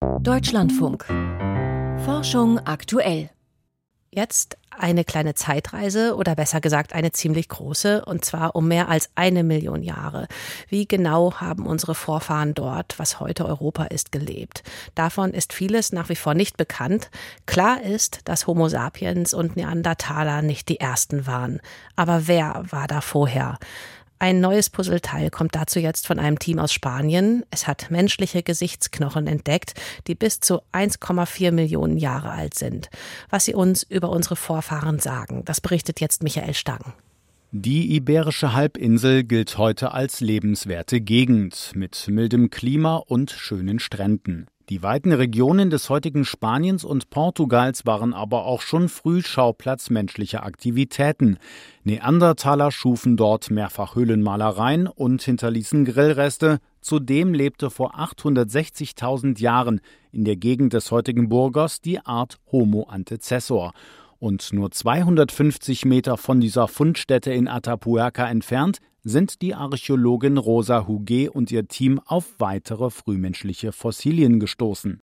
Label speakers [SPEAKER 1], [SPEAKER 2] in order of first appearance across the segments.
[SPEAKER 1] Deutschlandfunk. Forschung aktuell. Jetzt eine kleine Zeitreise oder besser gesagt eine ziemlich große, und zwar um mehr als 1 Million Jahre. Wie genau haben unsere Vorfahren dort, was heute Europa ist, gelebt? Davon ist vieles nach wie vor nicht bekannt. Klar ist, dass Homo sapiens und Neandertaler nicht die ersten waren. Aber wer war da vorher? Ein neues Puzzleteil kommt dazu jetzt von einem Team aus Spanien. Es hat menschliche Gesichtsknochen entdeckt, die bis zu 1,4 Millionen Jahre alt sind. Was sie uns über unsere Vorfahren sagen, das berichtet jetzt Michael Stang.
[SPEAKER 2] Die Iberische Halbinsel gilt heute als lebenswerte Gegend mit mildem Klima und schönen Stränden. Die weiten Regionen des heutigen Spaniens und Portugals waren aber auch schon früh Schauplatz menschlicher Aktivitäten. Neandertaler schufen dort mehrfach Höhlenmalereien und hinterließen Grillreste. Zudem lebte vor 860.000 Jahren in der Gegend des heutigen Burgos die Art Homo antecessor. Und nur 250 Meter von dieser Fundstätte in Atapuerca entfernt sind die Archäologin Rosa Huguet und ihr Team auf weitere frühmenschliche Fossilien gestoßen.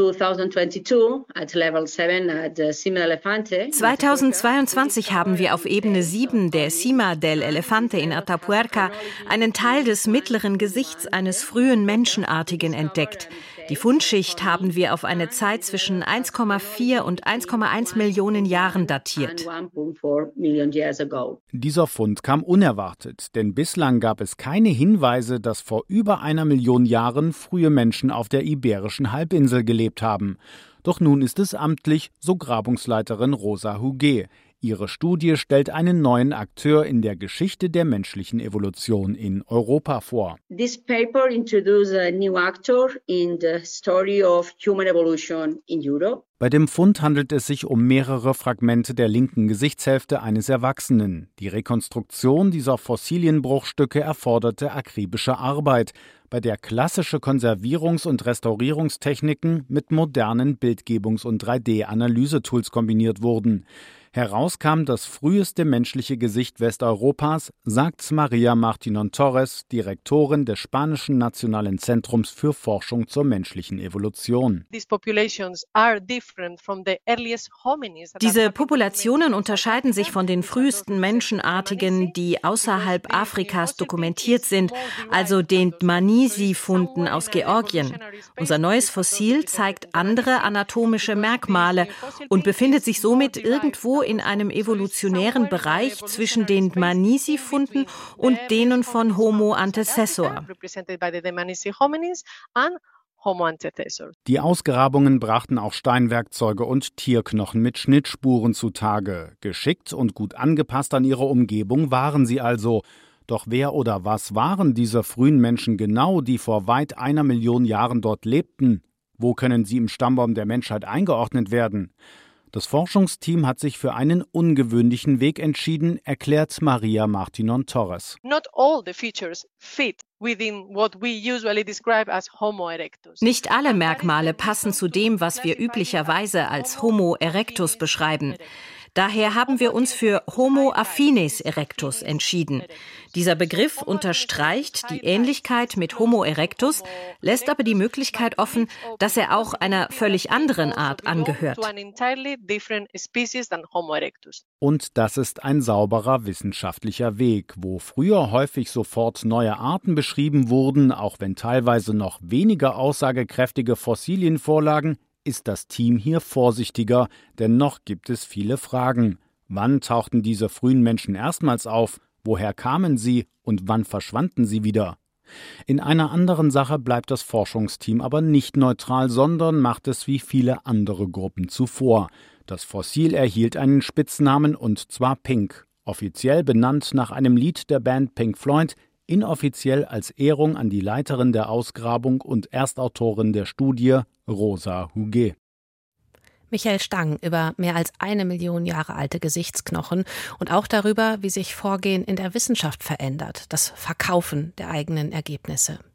[SPEAKER 3] 2022 haben wir auf Ebene 7 der Cima del Elefante in Atapuerca einen Teil des mittleren Gesichts eines frühen Menschenartigen entdeckt. Die Fundschicht haben wir auf eine Zeit zwischen 1,4 und 1,1 Millionen Jahren datiert.
[SPEAKER 2] Dieser Fund kam unerwartet, denn bislang gab es keine Hinweise, dass vor über 1 Million Jahren frühe Menschen auf der Iberischen Halbinsel gelebt haben. Doch nun ist es amtlich, so Grabungsleiterin Rosa Huguet. Ihre Studie stellt einen neuen Akteur in der Geschichte der menschlichen Evolution in Europa vor.
[SPEAKER 4] This paper introduces a new actor in the story of human evolution in Europe.
[SPEAKER 2] Bei dem Fund handelt es sich um mehrere Fragmente der linken Gesichtshälfte eines Erwachsenen. Die Rekonstruktion dieser Fossilienbruchstücke erforderte akribische Arbeit, bei der klassische Konservierungs- und Restaurierungstechniken mit modernen Bildgebungs- und 3D-Analysetools kombiniert wurden. Heraus kam das früheste menschliche Gesicht Westeuropas, sagt María Martínon Torres, Direktorin des Spanischen Nationalen Zentrums für Forschung zur menschlichen Evolution.
[SPEAKER 3] Diese Populationen unterscheiden sich von den frühesten Menschenartigen, die außerhalb Afrikas dokumentiert sind, also den Dmanisi-Funden aus Georgien. Unser neues Fossil zeigt andere anatomische Merkmale und befindet sich somit irgendwo in einem evolutionären Bereich zwischen den Dmanisi-Funden und denen von Homo antecessor.
[SPEAKER 2] Die Ausgrabungen brachten auch Steinwerkzeuge und Tierknochen mit Schnittspuren zutage. Geschickt und gut angepasst an ihre Umgebung waren sie also. Doch wer oder was waren diese frühen Menschen genau, die vor weit 1 Million Jahren dort lebten? Wo können sie im Stammbaum der Menschheit eingeordnet werden? Das Forschungsteam hat sich für einen ungewöhnlichen Weg entschieden, erklärt María Martínon Torres.
[SPEAKER 3] Nicht alle Merkmale passen zu dem, was wir üblicherweise als Homo erectus beschreiben. Daher haben wir uns für Homo affinis erectus entschieden. Dieser Begriff unterstreicht die Ähnlichkeit mit Homo erectus, lässt aber die Möglichkeit offen, dass er auch einer völlig anderen Art angehört.
[SPEAKER 2] Und das ist ein sauberer wissenschaftlicher Weg, wo früher häufig sofort neue Arten beschrieben wurden, auch wenn teilweise noch weniger aussagekräftige Fossilien vorlagen, ist das Team hier vorsichtiger, denn noch gibt es viele Fragen. Wann tauchten diese frühen Menschen erstmals auf? Woher kamen sie und wann verschwanden sie wieder? In einer anderen Sache bleibt das Forschungsteam aber nicht neutral, sondern macht es wie viele andere Gruppen zuvor. Das Fossil erhielt einen Spitznamen, und zwar Pink. Offiziell benannt nach einem Lied der Band Pink Floyd, inoffiziell als Ehrung an die Leiterin der Ausgrabung und Erstautorin der Studie, Rosa Huguet.
[SPEAKER 1] Michael Stang über mehr als 1 Million Jahre alte Gesichtsknochen und auch darüber, wie sich Vorgehen in der Wissenschaft verändert, das Verkaufen der eigenen Ergebnisse.